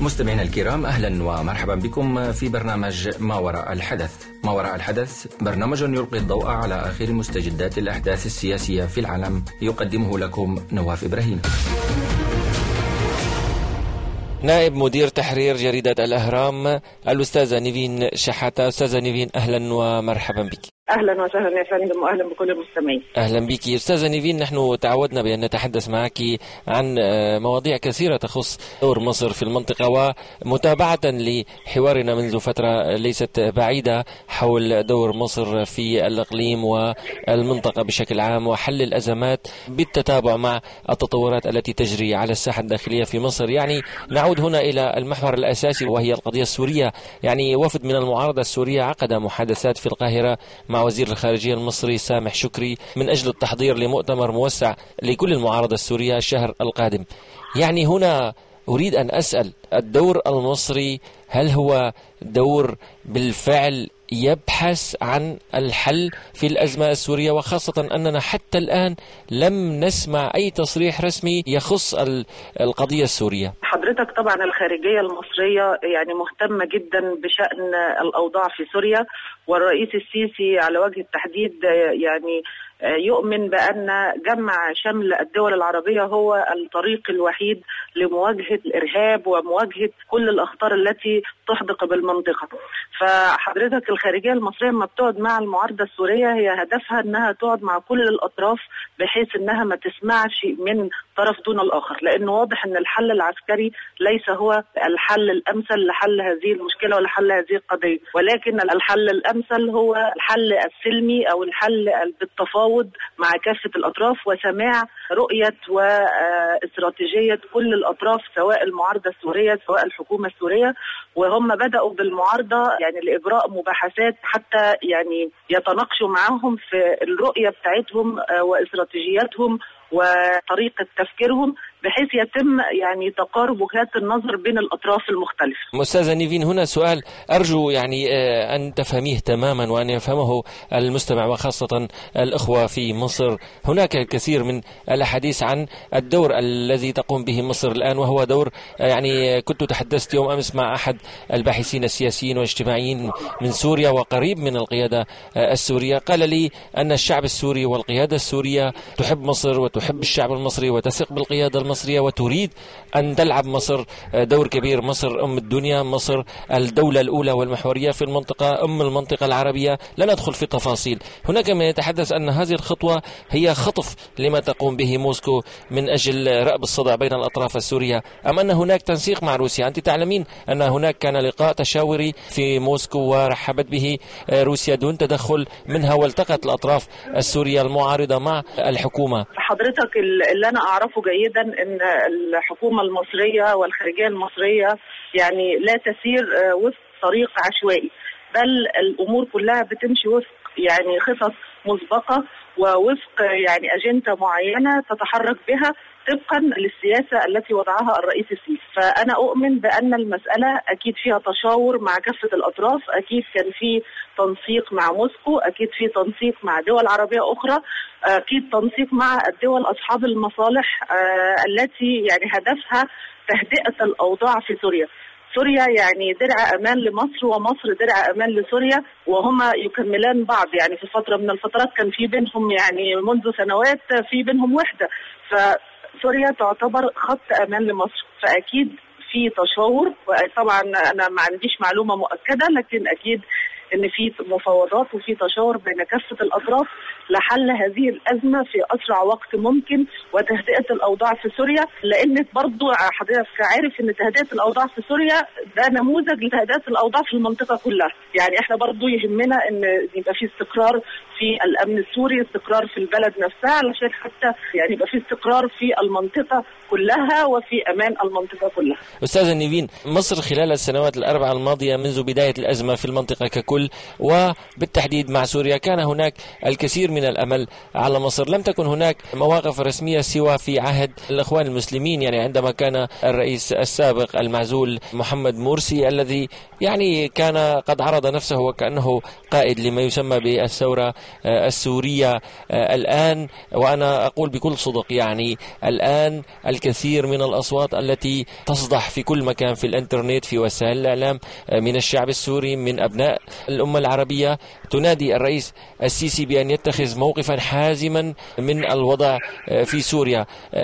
مستمعينا الكرام، أهلا ومرحبا بكم في برنامج ما وراء الحدث. ما وراء الحدث برنامج يلقي الضوء على آخر مستجدات الأحداث السياسية في العالم، يقدمه لكم نواف إبراهيم. نائب مدير تحرير جريدة الأهرام الأستاذة نيفين شحاتة. أستاذة نيفين، أهلا ومرحبا بك. أهلا وسهلا يا فندم، وأهلا بكل المستمعين. أهلا بك أستاذة نيفين. نحن تعودنا بأن نتحدث معك عن مواضيع كثيرة تخص دور مصر في المنطقة، ومتابعة لحوارنا منذ فترة ليست بعيدة حول دور مصر في الإقليم والمنطقة بشكل عام وحل الأزمات بالتتابع مع التطورات التي تجري على الساحة الداخلية في مصر. يعني نعود هنا إلى المحور الأساسي وهي القضية السورية. يعني وفد من المعارضة السورية عقد محادثات في القاهرة مع وزير الخارجية المصري سامح شكري من أجل التحضير لمؤتمر موسع لكل المعارضة السورية الشهر القادم. يعني هنا أريد أن أسأل، الدور المصري هل هو دور بالفعل يبحث عن الحل في الأزمة السورية، وخاصة أننا حتى الآن لم نسمع أي تصريح رسمي يخص القضية السورية؟ حضرتك طبعا الخارجية المصرية يعني مهتمة جدا بشأن الأوضاع في سوريا، والرئيس السيسي على وجه التحديد يعني يؤمن بأن جمع شمل الدول العربية هو الطريق الوحيد لمواجهة الإرهاب ومواجهة كل الأخطار التي تحدق بالمنطقة. فحضرتك الخارجية المصرية لما بتقعد مع المعارضة السورية هي هدفها أنها تقعد مع كل الأطراف بحيث أنها ما تسمعش من طرف دون الآخر، لأنه واضح أن الحل العسكري ليس هو الحل الأمثل لحل هذه المشكلة ولا حل هذه القضية، ولكن الحل الأمثل هو الحل السلمي أو الحل بالتفاوض مع كافة الأطراف وسماع رؤية واستراتيجية كل الأطراف سواء المعارضة السورية سواء الحكومة السورية. وهم بدأوا بالمعارضة يعني لإجراء مباحثات حتى يعني يتناقشوا معهم في الرؤية بتاعتهم واستراتيجياتهم وطريقة تفكيرهم بحيث يتم يعني تقارب وجهات النظر بين الأطراف المختلفة. أستاذة نيفين، هنا سؤال أرجو يعني أن تفهميه تماما وأن يفهمه المستمع وخاصة الأخوة في مصر. هناك الكثير من الحديث عن الدور الذي تقوم به مصر الآن، وهو دور يعني كنت تحدثت يوم أمس مع أحد الباحثين السياسيين والاجتماعيين من سوريا وقريب من القيادة السورية، قال لي أن الشعب السوري والقيادة السورية تحب مصر وتحب الشعب المصري وتثق بالقيادة المصرية وتريد أن تلعب مصر دور كبير. مصر أم الدنيا، مصر الدولة الأولى والمحورية في المنطقة، أم المنطقة العربية. لا ندخل في تفاصيل. هناك من يتحدث أن هذه الخطوة هي خطف لما تقوم به موسكو من أجل رأب الصدع بين الأطراف السورية، أم أن هناك تنسيق مع روسيا؟ أنت تعلمين أن هناك كان لقاء تشاوري في موسكو ورحبت به روسيا دون تدخل منها، والتقت الأطراف السورية المعارضة مع الحكومة. حضرتك اللي أنا أعرفه جيدا أن الحكومة المصرية والخارجية المصرية يعني لا تسير وفق طريق عشوائي، بل الأمور كلها بتمشي وفق يعني خطط مسبقة ووفق يعني أجندة معينة تتحرك بها طبقا للسياسة التي وضعها الرئيس السيسي. فأنا أؤمن بأن المسألة أكيد فيها تشاور مع كافة الأطراف، أكيد كان في تنسيق مع موسكو، أكيد في تنسيق مع دول عربية أخرى، أكيد تنسيق مع الدول أصحاب المصالح التي يعني هدفها تهدئة الأوضاع في سوريا. سوريا يعني درع أمان لمصر ومصر درع أمان لسوريا، وهما يكملان بعض. يعني في فترة من الفترات كان في بينهم يعني منذ سنوات في بينهم وحدة، فسوريا تعتبر خط أمان لمصر، فأكيد في تشاور. وطبعا أنا ما عنديش معلومة مؤكدة، لكن أكيد ان في مفاوضات وفي تشاور بين كافة الأطراف لحل هذه الأزمة في أسرع وقت ممكن وتهدئة الأوضاع في سوريا، لأن برضو حضرتك عارف ان تهدئة الأوضاع في سوريا ده نموذج لتهدئة الأوضاع في المنطقة كلها. يعني احنا برضو يهمنا ان يبقى في استقرار في الأمن السوري، استقرار في البلد نفسها، علشان حتى يعني يبقى في استقرار في المنطقة كلها وفي أمان المنطقة كلها. أستاذة نيفين، مصر خلال السنوات الأربعة الماضية منذ بداية الأزمة في المنطقة ككل وبالتحديد مع سوريا كان هناك الكثير من الأمل على مصر. لم تكن هناك مواقف رسمية سوى في عهد الإخوان المسلمين، يعني عندما كان الرئيس السابق المعزول محمد مرسي الذي يعني كان قد عرض نفسه وكأنه قائد لما يسمى بالثورة السورية. الآن وأنا أقول بكل صدق يعني الآن الكثير من الأصوات التي تصدح في كل مكان في الإنترنت في وسائل الإعلام من الشعب السوري من أبناء الأمة العربية تنادي الرئيس السيسي بأن يتخذ موقفا حازما من الوضع في سوريا.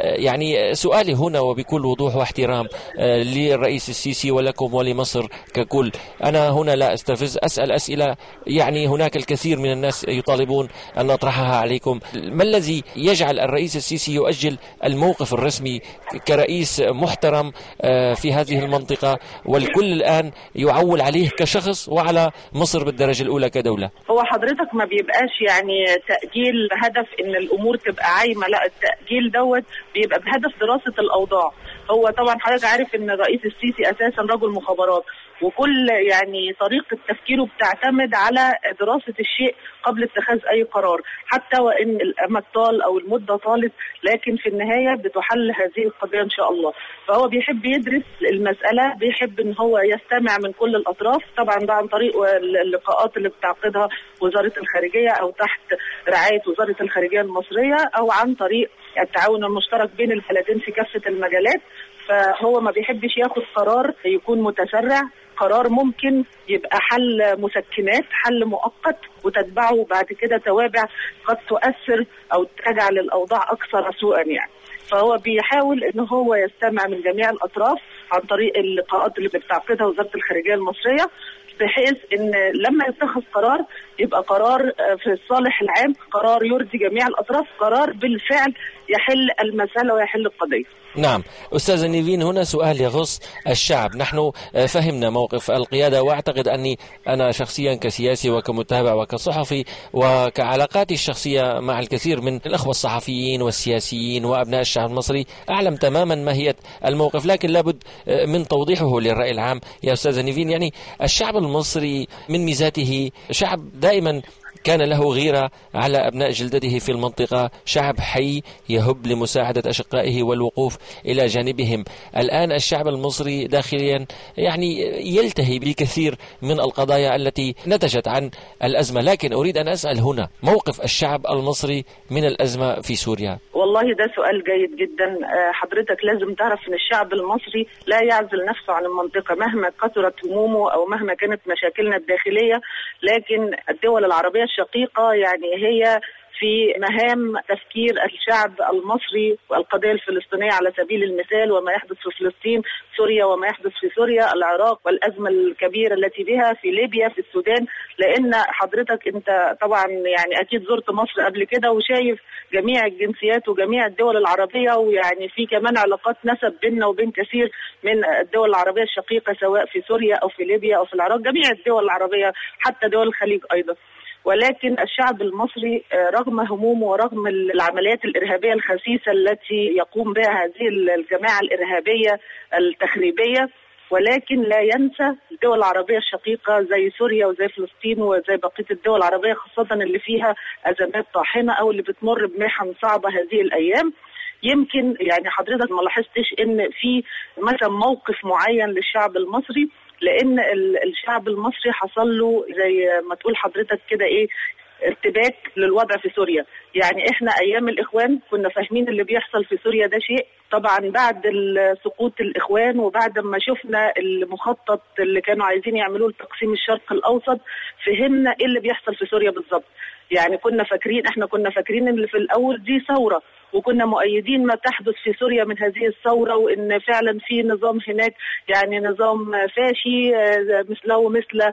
يعني سؤالي هنا وبكل وضوح واحترام للرئيس السيسي ولكم ولمصر ككل، أنا هنا لا أستفز، أسأل أسئلة يعني هناك الكثير من الناس يطالبون أن نطرحها عليكم. ما الذي يجعل الرئيس السيسي يؤجل الموقف الرسمي كرئيس محترم في هذه المنطقة والكل الآن يعول عليه كشخص وعلى مصر بالدرجة الأولى كدولة؟ هو حضرتك ما بيبقاش يعني تأجيل بهدف ان الامور تبقى عايمة، لا التأجيل دوت بيبقى بهدف دراسة الاوضاع. هو طبعا حضرتك عارف ان الرئيس السيسي اساسا رجل مخابرات، وكل يعني طريقة تفكيره بتعتمد على دراسة الشيء قبل اتخاذ اي قرار، حتى وان الامد طال او المدة طالت، لكن في النهاية بتحل هذه القضية ان شاء الله. فهو بيحب يدرس المسألة، بيحب ان هو يستمع من كل الاطراف، طبعا ده عن طريق اللقاءات اللي بتعقدها وزارة الخارجية او تحت رعاية وزارة الخارجية المصرية، او عن طريق التعاون المشترك بين البلدين في كافة المجالات. فهو ما بيحبش ياخد قرار يكون متسرع، قرار ممكن يبقى حل مسكنات، حل مؤقت وتتبعه بعد كده توابع قد تؤثر او تجعل الاوضاع اكثر سوءا يعني. فهو بيحاول ان هو يستمع من جميع الاطراف عن طريق اللقاءات اللي بتعقدها وزارة الخارجية المصرية، بحيث ان لما يتخذ قرار يبقى قرار في الصالح العام، قرار يرضي جميع الاطراف، قرار بالفعل يحل المسألة ويحل القضية. نعم أستاذ نيفين، هنا سؤال يخص الشعب. نحن فهمنا موقف القيادة، وأعتقد أني أنا شخصيا كسياسي وكمتابع وكصحفي وكعلاقاتي الشخصية مع الكثير من الأخوة الصحفيين والسياسيين وأبناء الشعب المصري أعلم تماما ماهية الموقف، لكن لابد من توضيحه للرأي العام يا أستاذ نيفين. يعني الشعب المصري من ميزاته شعب دائما كان له غيرة على أبناء جلدته في المنطقة، شعب حي يهب لمساعدة أشقائه والوقوف إلى جانبهم. الآن الشعب المصري داخليا يعني يلتهي بكثير من القضايا التي نتجت عن الأزمة، لكن أريد أن أسأل هنا موقف الشعب المصري من الأزمة في سوريا. والله ده سؤال جيد جدا. حضرتك لازم تعرف أن الشعب المصري لا يعزل نفسه عن المنطقة مهما كثرت همومه أو مهما كانت مشاكلنا الداخلية، لكن الدول العربية الشقيقة يعني هي في مهام تفكير الشعب المصري والقضية الفلسطينية على سبيل المثال، وما يحدث في فلسطين، سوريا وما يحدث في سوريا، العراق والأزمة الكبيرة التي بها في ليبيا، في السودان. لأن حضرتك أنت طبعا يعني أكيد زرت مصر قبل كده وشايف جميع الجنسيات وجميع الدول العربية، ويعني في كمان علاقات نسب بيننا وبين كثير من الدول العربية الشقيقة سواء في سوريا أو في ليبيا أو في العراق، جميع الدول العربية حتى دول الخليج أيضا. ولكن الشعب المصري رغم همومه ورغم العمليات الإرهابية الخسيسة التي يقوم بها هذه الجماعة الإرهابية التخريبية، ولكن لا ينسى الدول العربية الشقيقة زي سوريا وزي فلسطين وزي بقية الدول العربية، خاصة اللي فيها أزمات طاحنة أو اللي بتمر بمحن صعبة هذه الأيام. يمكن يعني حضرتك ما لاحظتش ان في مثلا موقف معين للشعب المصري، لان الشعب المصري حصل له زي ما تقول حضرتك كده ايه، ارتباك للوضع في سوريا. يعني احنا ايام الاخوان كنا فاهمين اللي بيحصل في سوريا ده شيء، طبعا بعد سقوط الاخوان وبعد ما شفنا المخطط اللي كانوا عايزين يعملوه لتقسيم الشرق الاوسط فهمنا ايه اللي بيحصل في سوريا بالظبط. يعني احنا كنا فاكرين ان في الاول دي ثورة، وكنا مؤيدين ما تحدث في سوريا من هذه الثورة، وان فعلا في نظام هناك يعني نظام فاشي مثله مثل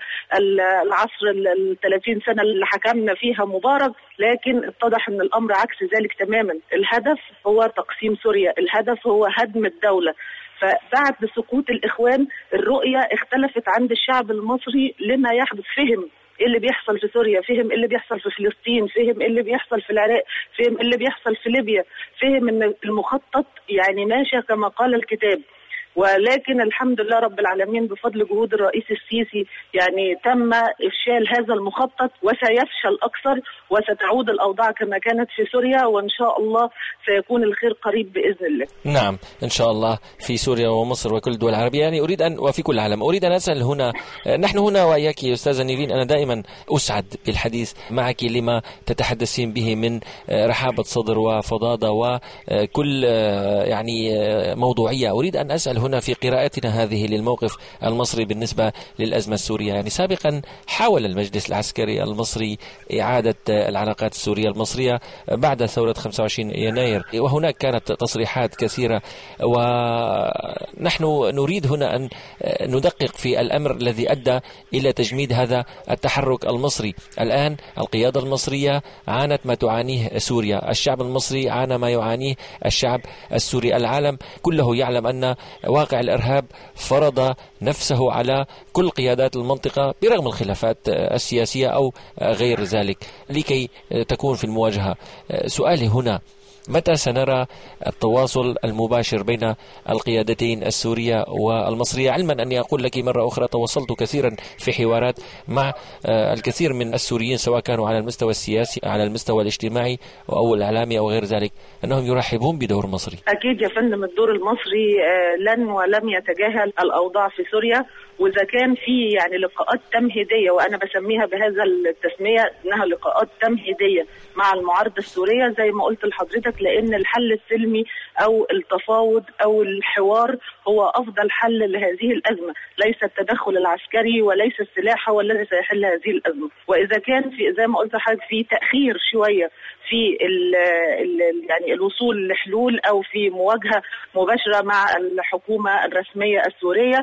العصر 30 سنة اللي حكمنا فيها مبارك. لكن اتضح ان الامر عكس ذلك تماما. الهدف هو تقسيم سوريا، الهدف هو هدم الدولة. فبعد سقوط الاخوان الرؤية اختلفت عند الشعب المصري لما يحدث، فهم ايه اللي بيحصل في سوريا، فهم ايه اللي بيحصل في فلسطين، فهم ايه اللي بيحصل في العراق، فهم ايه اللي بيحصل في ليبيا، فهم ان المخطط يعني ماشي كما قال الكتاب. ولكن الحمد لله رب العالمين بفضل جهود الرئيس السيسي يعني تم إفشال هذا المخطط وسيفشل أكثر، وستعود الأوضاع كما كانت في سوريا، وإن شاء الله سيكون الخير قريب بإذن الله. نعم إن شاء الله في سوريا ومصر وكل الدول العربية، يعني أريد أن وفي كل العالم. أريد أن أسأل هنا، نحن هنا وإياك يا أستاذة نيفين، أنا دائما أسعد بالحديث معك لما تتحدثين به من رحابة صدر وفضاضة وكل يعني موضوعية. أريد أن أسأل هنا في قراءتنا هذه للموقف المصري بالنسبة للأزمة السورية، يعني سابقا حاول المجلس العسكري المصري إعادة العلاقات السورية المصرية بعد ثورة 25 يناير، وهناك كانت تصريحات كثيرة، ونحن نريد هنا أن ندقق في الأمر الذي أدى إلى تجميد هذا التحرك المصري. الآن القيادة المصرية عانت ما تعانيه سوريا، الشعب المصري عانى ما يعانيه الشعب السوري، العالم كله يعلم أن واقع الإرهاب فرض نفسه على كل قيادات المنطقة برغم الخلافات السياسية أو غير ذلك لكي تكون في المواجهة. سؤالي هنا، متى سنرى التواصل المباشر بين القيادتين السورية والمصرية؟ علما أني أقول لك مرة أخرى تواصلت كثيرا في حوارات مع الكثير من السوريين، سواء كانوا على المستوى السياسي على المستوى الاجتماعي أو الإعلامي أو غير ذلك، أنهم يرحبون بدور مصري. أكيد يا فندم الدور المصري لن ولم يتجاهل الأوضاع في سوريا، وإذا كان في يعني لقاءات تمهيدية، وأنا بسميها بهذا التسمية إنها لقاءات تمهيدية مع المعارضة السورية زي ما قلت لحضرتك، لأن الحل السلمي أو التفاوض أو الحوار هو أفضل حل لهذه الأزمة، ليس التدخل العسكري وليس السلاح هو الذي سيحل هذه الأزمة. وإذا كان في زي ما قلت لحضرتك في تأخير شوية في يعني الوصول لحلول أو في مواجهة مباشرة مع الحكومة الرسمية السورية،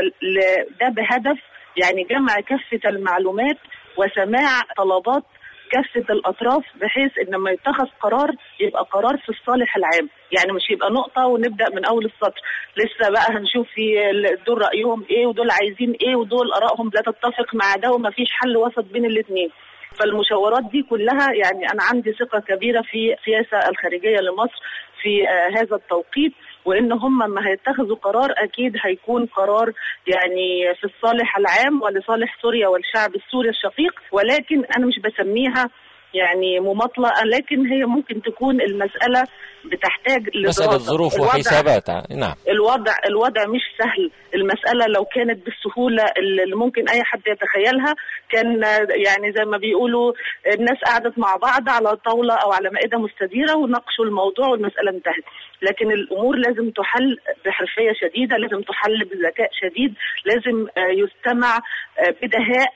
وده بهدف يعني جمع كافة المعلومات وسماع طلبات كافة الأطراف، بحيث إن لما يتخذ قرار يبقى قرار في الصالح العام، يعني مش يبقى نقطة ونبدأ من أول السطر لسه بقى هنشوف في دول رأيهم إيه ودول عايزين إيه ودول آرائهم لا تتفق مع ده ومفيش حل وسط بين الاثنين. فالمشاورات دي كلها يعني أنا عندي ثقة كبيرة في السياسة الخارجية لمصر في هذا التوقيت، وإن هم ما هيتخذوا قرار أكيد هيكون قرار يعني في الصالح العام ولصالح سوريا والشعب السوري الشقيق. ولكن أنا مش بسميها يعني مماطلة، لكن هي ممكن تكون المسألة بتحتاج مسألة ظروف وحسابات. نعم الوضع مش سهل. المسألة لو كانت بالسهولة اللي ممكن أي حد يتخيلها كان يعني زي ما بيقولوا الناس قعدت مع بعض على طاولة أو على مائدة مستديرة وناقشوا الموضوع والمسألة انتهت. لكن الأمور لازم تحل بحرفية شديدة، لازم تحل بذكاء شديد، لازم يستمع بدهاء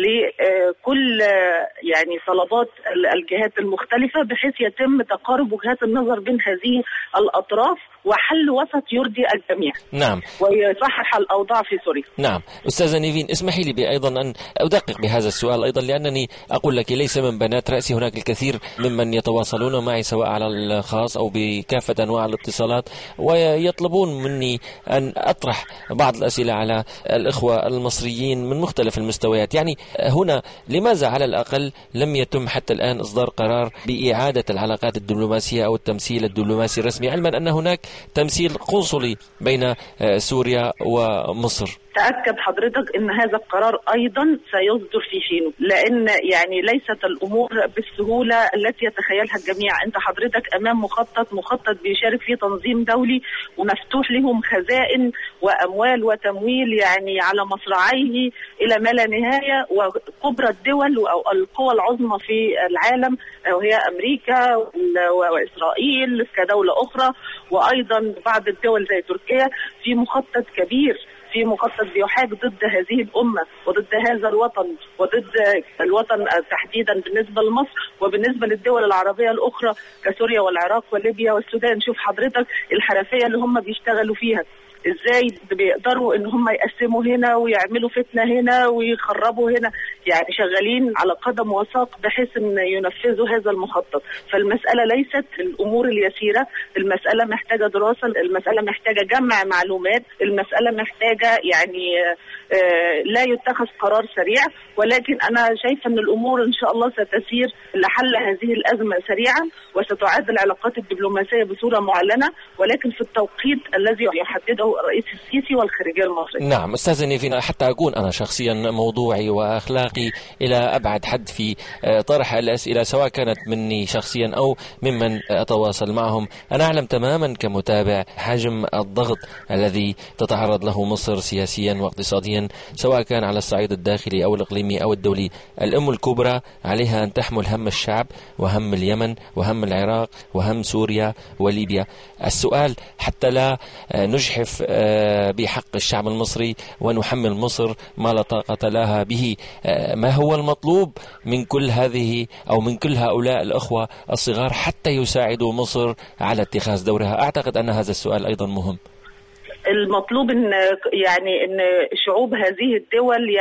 لكل يعني طلبات الجهات المختلفة بحيث يتم تقارب وجهات النظر بين هذه الأطراف وحل وسط يرضي الجميع. نعم. ويصحح الأوضاع في سوريا. نعم. أستاذة نيفين، اسمحي لي أيضا أن أدقق بهذا السؤال أيضا، لأنني أقول لك ليس من بنات رأسي، هناك الكثير ممن يتواصلون معي سواء على الخاص أو بكافة أنواع الاتصالات ويطلبون مني أن أطرح بعض الأسئلة على الإخوة المصريين من مختلف المستويات. يعني هنا لماذا على الأقل لم يتم حتى الآن إصدار قرار بإعادة العلاقات الدبلوماسية أو التمثيل الدبلوماسي الرسمي، علما أن هناك تمثيل قنصلي بين سوريا ومصر؟ تأكد حضرتك ان هذا القرار ايضا سيصدر في حينه، لان يعني ليست الامور بالسهولة التي يتخيلها الجميع. انت حضرتك امام مخطط بيشارك فيه تنظيم دولي ومفتوح لهم خزائن واموال وتمويل يعني على مصراعيه الى ما لا نهاية، وكبرى الدول او القوى العظمى في العالم وهي امريكا واسرائيل كدولة اخرى، وايضا بعض الدول زي تركيا، في مخطط كبير، في مخطط بيحاج ضد هذه الأمة وضد هذا الوطن وضد الوطن تحديدا بالنسبة لمصر وبالنسبة للدول العربية الأخرى كسوريا والعراق وليبيا والسودان. شوف حضرتك الحرفية اللي هم بيشتغلوا فيها ازاي بيقدروا ان هم يقسموا هنا ويعملوا فتنة هنا ويخربوا هنا، يعني شغالين على قدم وساق بحيث ان ينفذوا هذا المخطط. فالمسألة ليست الامور اليسيرة، المسألة محتاجة دراسة، المسألة محتاجة جمع معلومات، المسألة محتاجة يعني لا يتخذ قرار سريع، ولكن انا شايفة ان الامور ان شاء الله ستسير لحل هذه الازمة سريعا، وستعاد العلاقات الدبلوماسية بصورة معلنة، ولكن في التوقيت الذي يحدده الرئيس السيسي والخارجية المصرية. نعم أستاذة نيفين، حتى أكون أنا شخصيا موضوعي وأخلاقي إلى أبعد حد في طرح الأسئلة سواء كانت مني شخصيا أو ممن أتواصل معهم، أنا أعلم تماما كمتابع حجم الضغط الذي تتعرض له مصر سياسيا واقتصاديا سواء كان على الصعيد الداخلي أو الإقليمي أو الدولي. الأم الكبرى عليها أن تحمل هم الشعب وهم اليمن وهم العراق وهم سوريا وليبيا. السؤال حتى لا نجحف بحق الشعب المصري ونحمل مصر ما لا طاقة لها به، ما هو المطلوب من كل هذه أو من كل هؤلاء الأخوة الصغار حتى يساعدوا مصر على اتخاذ دورها؟ أعتقد أن هذا السؤال أيضا مهم. المطلوب ان شعوب هذه الدول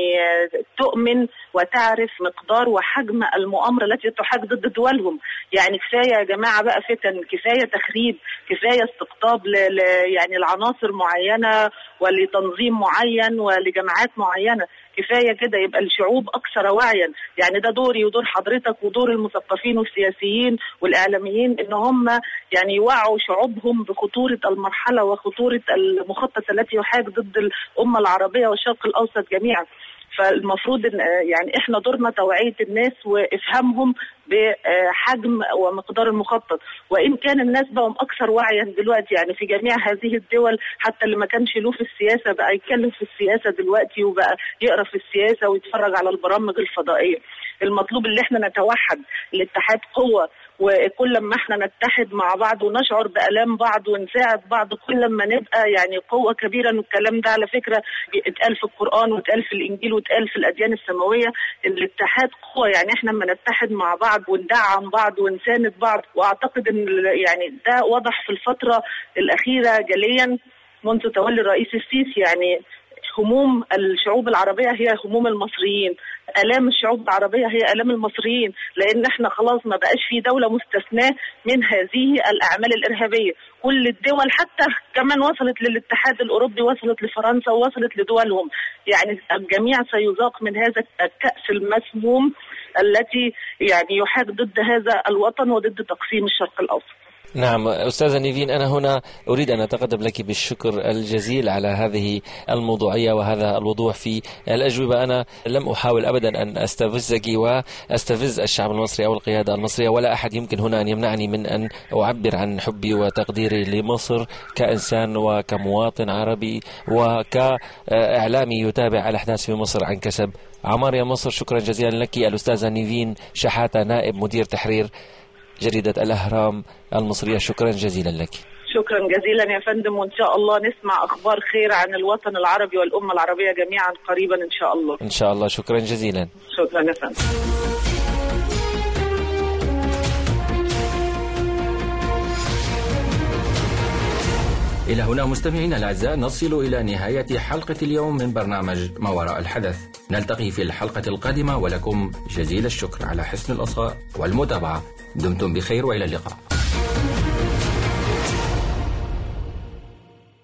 تؤمن وتعرف مقدار وحجم المؤامرة التي تحاك ضد دولهم. كفاية يا جماعة بقى فتن، كفاية تخريب، كفاية استقطاب لعناصر معينة ولتنظيم معين ولجماعات معينة. كفاية كده، يبقى الشعوب أكثر وعيا. ده دوري ودور حضرتك ودور المثقفين والسياسيين والإعلاميين إن هم يوعوا شعوبهم بخطورة المرحلة وخطورة المخطط التي يحاك ضد الأمة العربية والشرق الأوسط جميعا. فالمفروض ان احنا دورنا توعية الناس وافهامهم بحجم ومقدار المخطط، وان كان الناس بقوا اكثر وعيا دلوقتي في جميع هذه الدول. حتى اللي ما كانش له في السياسة بقى يتكلم في السياسة دلوقتي وبقى يقرأ في السياسة ويتفرج على البرامج الفضائية. المطلوب اللي احنا نتوحد، الاتحاد قوة، وكل ما احنا نتحد مع بعض ونشعر بآلام بعض ونساعد بعض كل ما نبقى قوة كبيرة. والكلام ده على فكرة اتقال في القرآن واتقال في الإنجيل واتقال في الأديان السماوية. الاتحاد قوة، احنا لما نتحد مع بعض وندعم بعض ونساند بعض. واعتقد ان ده وضح في الفترة الأخيرة جليا منذ تولي الرئيس السيسي. هموم الشعوب العربية هي هموم المصريين، آلام الشعوب العربية هي آلام المصريين، لأن احنا خلاص ما بقاش في دولة مستثناة من هذه الأعمال الإرهابية. كل الدول حتى كمان وصلت للاتحاد الأوروبي، وصلت لفرنسا ووصلت لدولهم. الجميع سيذاق من هذا الكأس المسموم التي يحاك ضد هذا الوطن وضد تقسيم الشرق الأوسط. نعم أستاذة نيفين، أنا هنا أريد أن أتقدم لك بالشكر الجزيل على هذه الموضوعية وهذا الوضوح في الأجوبة. أنا لم أحاول أبدا أن أستفزك وأستفز الشعب المصري أو القيادة المصرية، ولا أحد يمكن هنا أن يمنعني من أن أعبر عن حبي وتقديري لمصر كإنسان وكمواطن عربي وكإعلامي يتابع الأحداث في مصر عن كسب. عمار يا مصر، شكرا جزيلا لك. الأستاذة نيفين شحاتة، نائب مدير تحرير جريدة الأهرام المصرية، شكرا جزيلا لك. شكرا جزيلا يا فندم، وإن شاء الله نسمع أخبار خير عن الوطن العربي والأمة العربية جميعا قريبا إن شاء الله. إن شاء الله، شكرا جزيلا. شكرا يا فندم. إلى هنا مستمعينا الأعزاء نصل إلى نهاية حلقة اليوم من برنامج ما وراء الحدث. نلتقي في الحلقة القادمة، ولكم جزيل الشكر على حسن الإصغاء والمتابعة. دمتم بخير وإلى اللقاء.